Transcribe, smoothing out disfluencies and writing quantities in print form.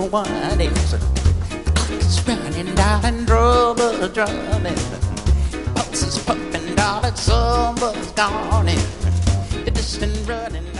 what is. Clock is running, darling, trouble drumming. Pulse is pumping, darling, summer's gone. The distant running.